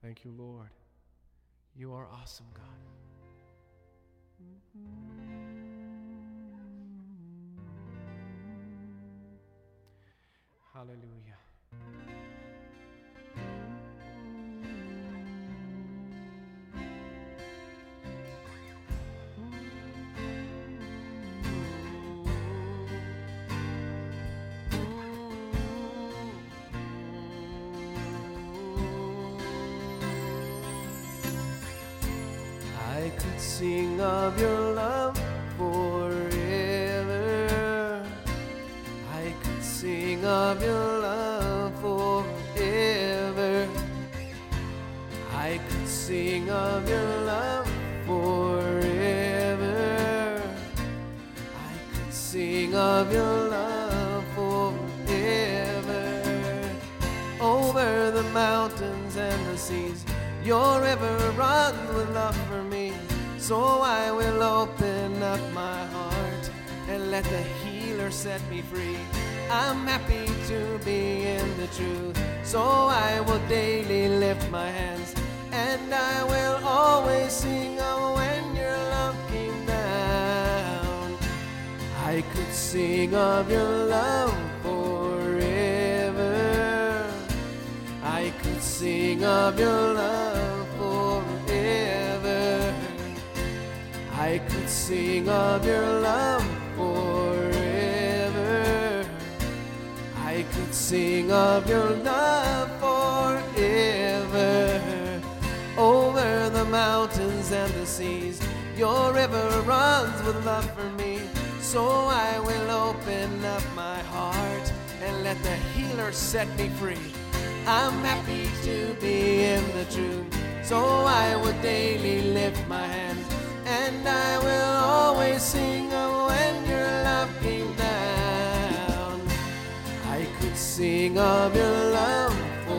Thank you, Lord. You are awesome, God. Hallelujah. I could sing of your love forever. I could sing of your love forever. I could sing of your love forever. I could sing of your love forever. Over the mountains and the seas, your river runs with love for me. So I will open up my heart and let the healer set me free. I'm happy to be in the truth, so I will daily lift my hands, and I will always sing of when your love came down. I could sing of your love forever. I could sing of your love forever. I could sing of your love forever. I could sing of your love forever. Over the mountains and the seas, your river runs with love for me. So I will open up my heart and let the healer set me free. I'm happy to be in the truth, so I will daily lift my hands, and I will always sing of when your love came down. I could sing of your love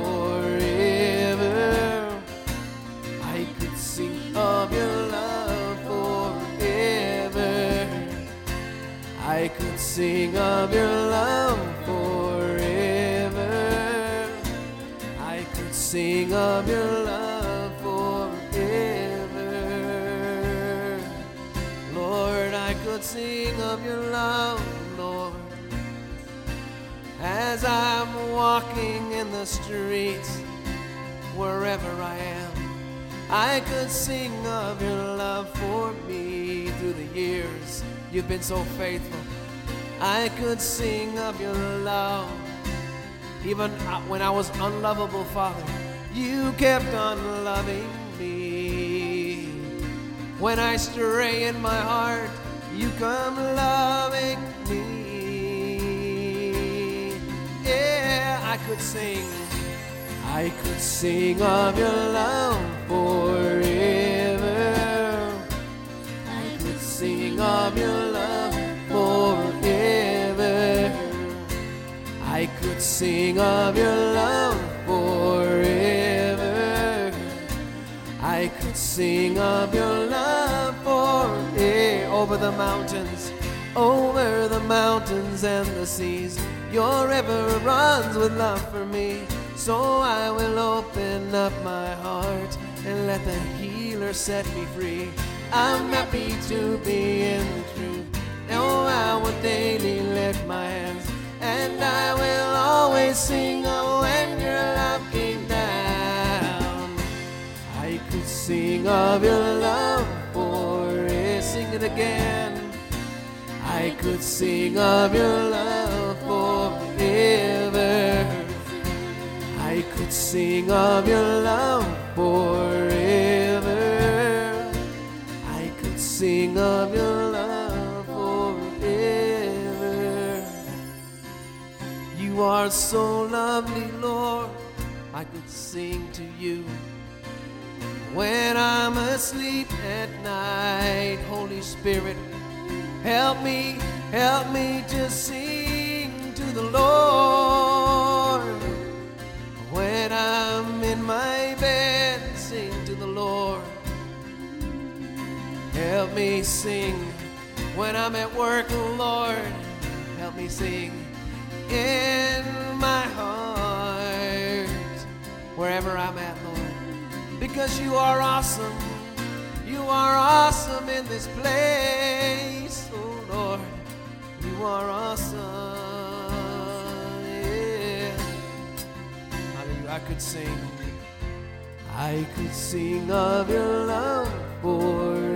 forever. I could sing of your love forever. I could sing of your love forever. I could sing of your love forever. Lord, I could sing of your love, Lord, as I'm walking in the streets, wherever I am. I could sing of your love for me through the years. You've been so faithful. I could sing of your love. Even when I was unlovable, Father, you kept on loving me. When I stray in my heart, you come loving me. Yeah, I could sing of your love forever. I could sing of your love forever. I could sing of your love forever. I could sing of your love forever. Over the mountains and the seas, your river runs with love for me. So I will open up my heart and let the healer set me free. I'm happy to be in the truth. Now I will daily lift my hands, and I will always sing of when your love came down. I could sing of your love forever. Sing it again. I could sing of your love forever. I could sing of your love forever. I could sing of your love forever. You are so lovely, Lord. I could sing to you when I'm asleep at night. Holy Spirit, help me to sing to the Lord. When I'm in my bed, sing to the Lord. Help me sing when I'm at work, Lord. Help me sing in my heart. Wherever I'm at, Lord, because you are awesome. You are awesome in this place, oh Lord. You are awesome, yeah. Hallelujah. I could sing of your love for